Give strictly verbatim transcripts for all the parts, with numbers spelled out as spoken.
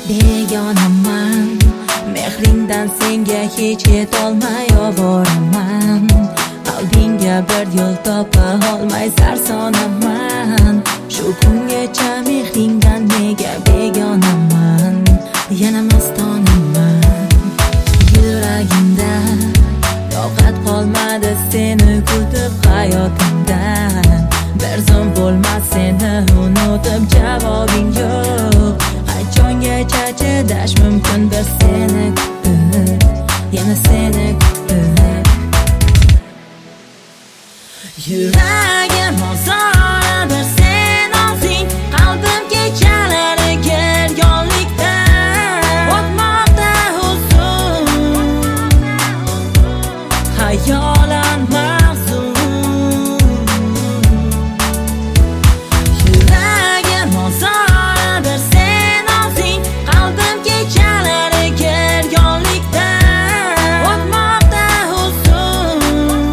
begonaman, mehringdan senga hech yetolmay ovoraman. Qalbingga bir yo'l topa olmay sarsonaman. Shu kungacha mehringdan nega begonaman, yana mastonaman. Yuragimda toqat qolmadi seni kutib hayotimdan. Bir zum bo'lmas seni unutib javobing yo'q. Qachongacha chidash mumkin bir seni kutib, yana seni kutib. Yuragim ozor bir sen olsing, qalbim kechalari gergonlikda o'tmoqda huzur, hayolan mahzun. Yuragim ozor bir sen olsing, qalbim kechalari gergonlikda o'tmoqda huzur,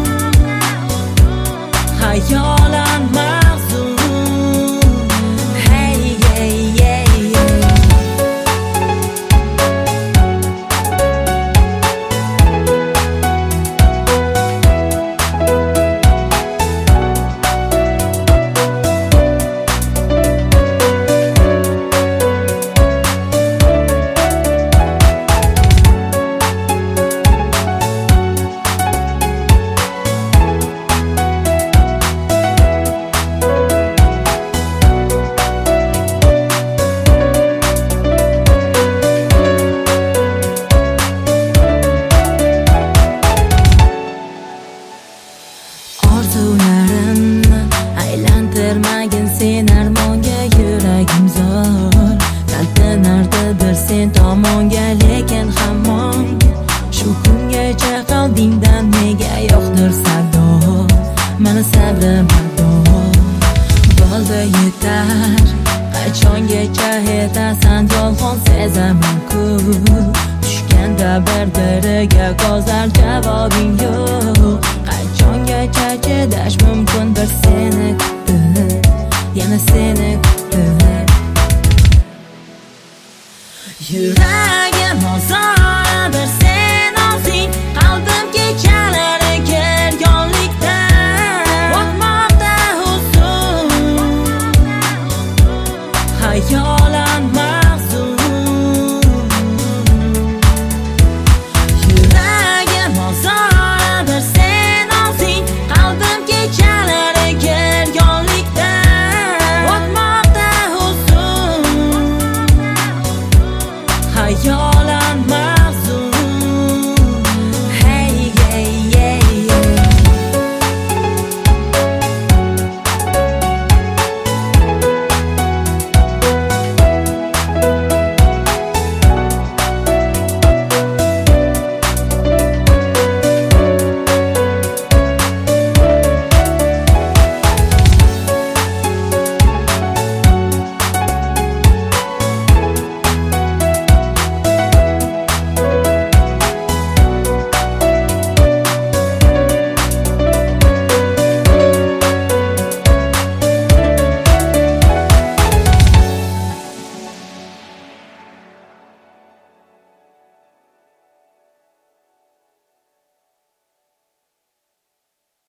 hayolan mahzun. Hey, hey, hey, hey. Orzularimni aylantirmagin sen armonga, yuragim zor talpinardi bir sen tomonga, lekin hamon shu kungacha qalbingdan nega yo'qdir sado, mani sabrim ado. Bo'ldi yetar, qachongacha aytasan yolg'on sezaman-ku. Tushganda bir-biriga ko'zlar javobing yo'q. Qachongacha chidash mumkin bir seni kutib, yana seni kutib. Yuragim ozor bir sen olsing, qalbim kechalari gergonlikda o'tmoqda huzur, hayo